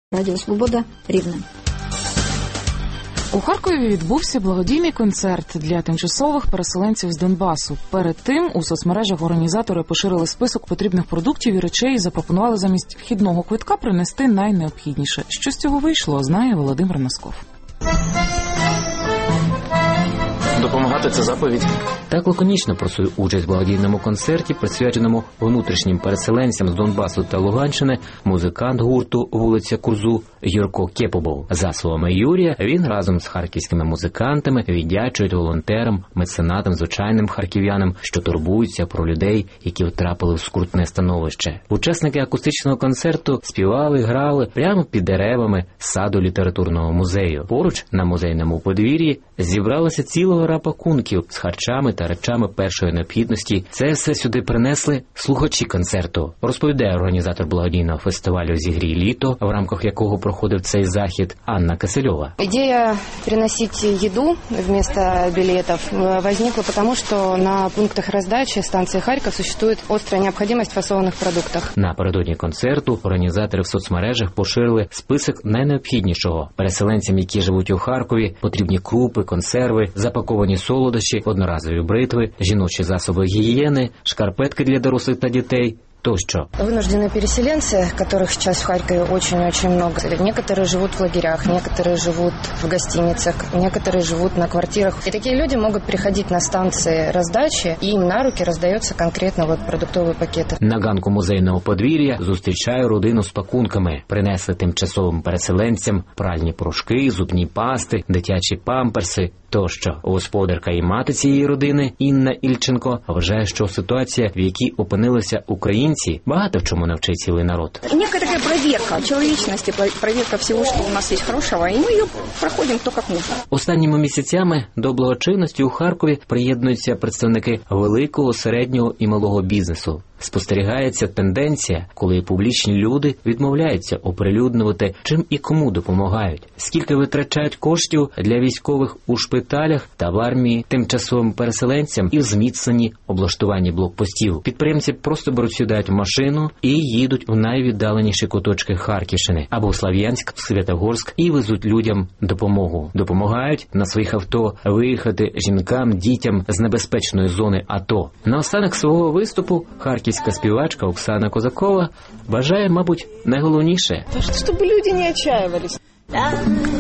Радіо Свобода, Рівне. У Харкові відбувся благодійний концерт для тимчасових переселенців з Донбасу. Перед тим у соцмережах організатори поширили список потрібних продуктів і речей і запропонували замість вхідного квитка принести найнеобхідніше. Що з цього вийшло, знає Володимир Носков. Допомагати – це заповідь. Так лаконічно про свою участь в благодійному концерті, присвяченому внутрішнім переселенцям з Донбасу та Луганщини, музикант гурту «Вулиця Курзу» Юрко Кепобов. За словами Юрія, він разом з харківськими музикантами віддячують волонтерам, меценатам, звичайним харків'янам, що турбуються про людей, які втрапили в скрутне становище. Учасники акустичного концерту співали, грали прямо під деревами саду літературного музею. Поруч на музейному подвір'ї зібралася ціла гора пакунків з харчами та речами першої необхідності. Це все сюди принесли слухачі концерту, розповідає організатор благодійного фестивалю «Зігрій літо», в рамках якого проходив цей захід, Анна Кисельова. Идея приносить еду вместо билетов возникла потому, что на пунктах раздачи станции Харьков существует острая необходимость в фасованных продуктах. Напередодні концерту організатори в соцмережах поширили список найнеобхіднішого. Переселенцям, які живуть у Харкові, потрібні крупи, консерви, запаковані солодощі, одноразові бритви, жіночі засоби гігієни, шкарпетки для дорослих та дітей тощо. Вынужденные переселенцы, которых сейчас в Харькове очень-очень много. Некоторые живут в лагерях, некоторые живут в гостиницах, некоторые живут на квартирах. И такие люди могут приходить на станции раздачи, и им на руки раздается конкретно продуктовые пакеты. На ганку музейного подвір'я зустрічає родину з пакунками. Принесли тимчасовим переселенцям пральні порошки, зубні пасти, дитячі памперси тощо. Господарка і мати цієї родини Інна Ільченко вважає, що ситуація, в якій опинилися українці, багато в чому навчить цілий народ. Некая такая проверка человечности, проверка всего, что у нас есть хорошего, и мы ее проходим то, как нужно. Останніми місяцями до благочинності у Харкові приєднуються представники великого, середнього і малого бізнесу. Спостерігається тенденція, коли публічні люди відмовляються оприлюднювати, чим і кому допомагають, скільки витрачають коштів для військових у шпиталях та в армії тимчасовим переселенцям і в зміцненні облаштуванні блокпостів. Підприємці просто беруть, сідають в машину і їдуть в найвіддаленіші куточки Харківщини або в Слов'янськ, в Святогорськ і везуть людям допомогу. Допомагають на своїх авто виїхати жінкам, дітям з небезпечної зони АТО. Наостанок свого виступу харківська співачка Оксана Козакова бажає, мабуть, найголовніше. Щоб люди не отчаивались.